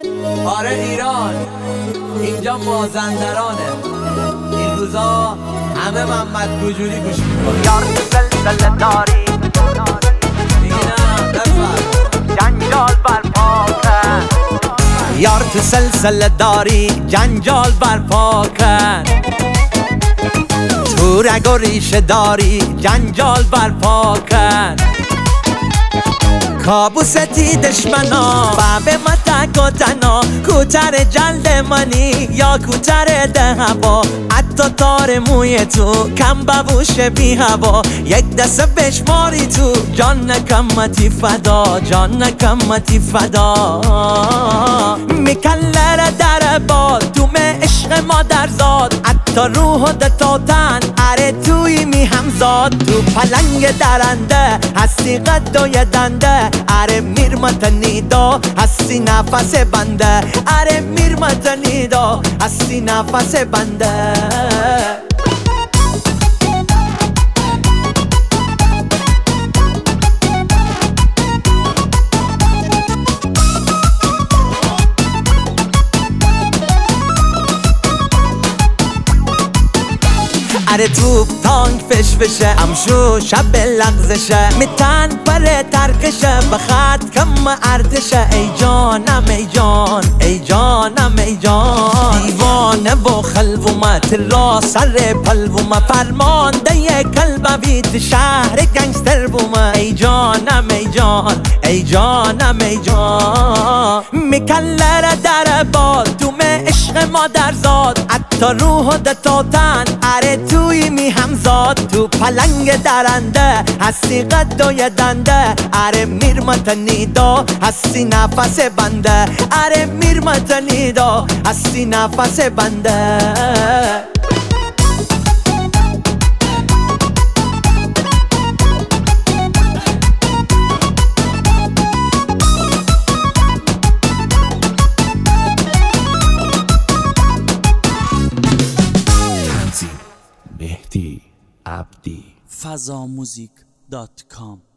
آره ایران، اینجا مازندرانه. این روزا همه محمد گوجوری گوش میکنه. یار تو سلسله داری دیگه نه بفر جنجال برپا کن. یار تو سلسله داری جنجال برپا کن. تو رگ و ریشه داری جنجال برپا کن. کابوستی دشمنا بابه ما تک و تنها کوتر جلد منی یا کوتر ده هوا. حتی تار موی تو کم ببوش بی هوا. یک دسته بشماری تو جان نکمتی فدا، جان نکمتی فدا. میکلر در باد دوم عشق مادر زاد. حتی روح دتا تن اره توی می همزاد. تو پلنگ درنده هستی قد و یدنده. اره میرمت نیدا هستی نفس بنده. اره میرمت نیدا هستی نفس بنده. اره توپ تانک فشه امشو شب لغزشه. میتن پر ترکشه بخط کم ارتشه. ای جانم ای جان، ای جانم ای جان. دیوانه و خلومت را سر پلومه. فرمانده ی کلبویت شهر گنگستر بومه. ای جانم ای جان، ای جانم ای جان. میکلر در باد دوم عشق مادر زاد. حتی روح دتا تن اره توی می همزاد. تو پلنگ درنده هستی قد و یدنده. اره میرمت نیدا هستی نفس بنده. اره میرمت نیدا هستی نفس بنده. مهدی عبدی fazamuzik.com